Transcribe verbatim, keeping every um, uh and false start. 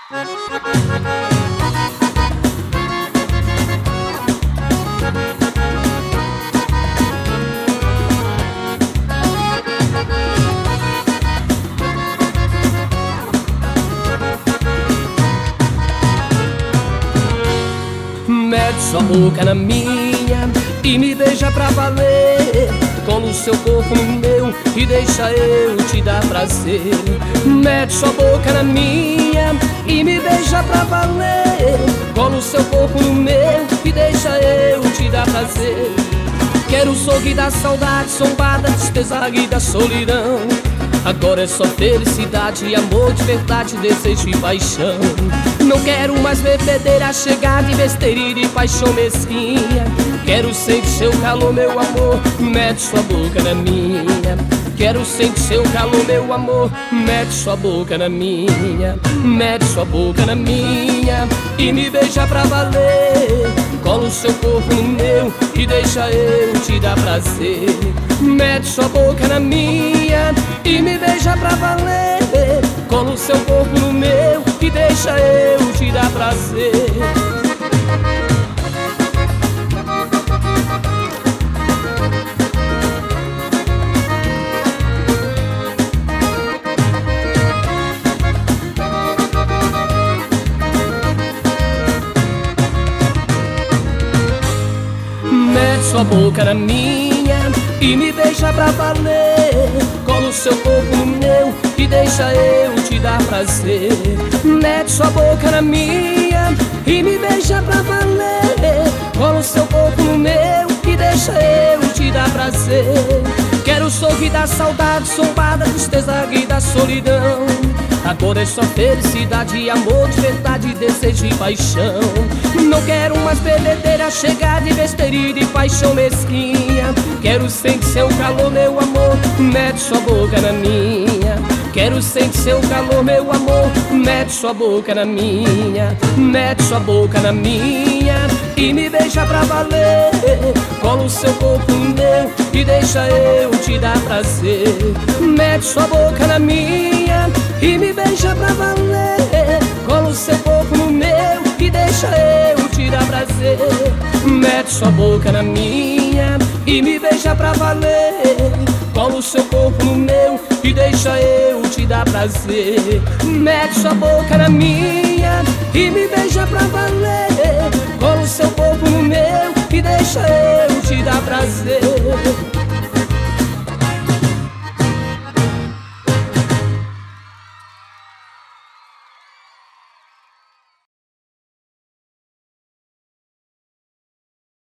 Mete sua boca na minha e me beija pra valer. Cola o seu corpo no meu e deixa eu te dar prazer. Mete sua boca na minha e me beija pra valer. Cola o seu corpo no meu e deixa eu te dar prazer. Quero o sorrir da saudade, sombra da tristeza e da solidão. Agora é só felicidade, amor de verdade, desejo e paixão. Não quero mais bebedeira, chegar de besteira e de paixão mesquinha. Quero sentir seu calor, meu amor, mete sua boca na minha. Quero sentir seu calor, meu amor, mete sua boca na minha. Mete sua boca na minha e me beija pra valer. Cola o seu corpo no meu e deixa eu te dar prazer. Mete sua boca na minha e me beija pra valer. Cola o seu corpo no meu e deixa eu te dar prazer. Mete sua boca na minha e me beija pra valer. Cola o seu corpo no meu e deixa eu te dar prazer. Mete sua boca na minha e me beija pra valer. Cola o seu corpo no meu e deixa eu te dar prazer. Quero sorrir da saudade, sombra da tristeza e da solidão. Agora é só felicidade, amor de verdade, desejo e paixão. Não quero mais bebedeira, chegar de besteira e de paixão mesquinha. Quero sentir seu calor, meu amor, mete sua boca na minha. Quero sentir seu calor, meu amor, mete sua boca na minha. Mete sua boca na minha e me beija pra valer. Cola o seu corpo no meu e deixa eu te dar prazer. Mete sua boca na minha e me beija pra valer. Cola o seu corpo no meu e deixa eu te dar prazer. Mete sua boca na minha e me beija pra valer. Cola o seu corpo no meu e deixa eu te dar prazer. Mete sua boca na minha e me beija pra valer. Cola o seu corpo no meu e deixa eu te dar prazer.